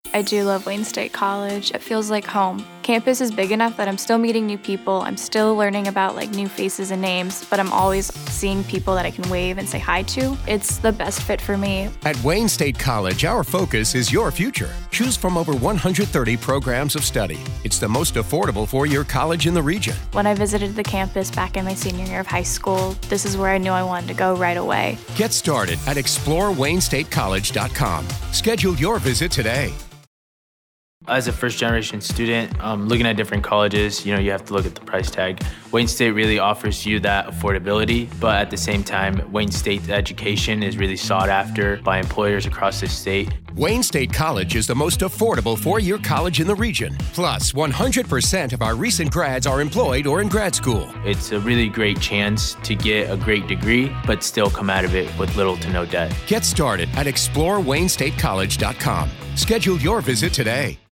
I do love Wayne State College. It feels like home. Campus is big enough that I'm still meeting new people. I'm still learning about new faces and names, but I'm always seeing people that I can wave and say hi to. It's the best fit for me. At Wayne State College, our focus is your future. Choose from over 130 programs of study. It's the most affordable four-year college in the region. When I visited the campus back in my senior year of high school, this is where I knew I wanted to go right away. Get started at ExploreWayneStateCollege.com. Schedule your visit today. As a first-generation student, looking at different colleges, you have to look at the price tag. Wayne State really offers you that affordability, but at the same time, Wayne State's education is really sought after by employers across the state. Wayne State College is the most affordable four-year college in the region. Plus, 100% of our recent grads are employed or in grad school. It's a really great chance to get a great degree, but still come out of it with little to no debt. Get started at ExploreWayneStateCollege.com. Schedule your visit today.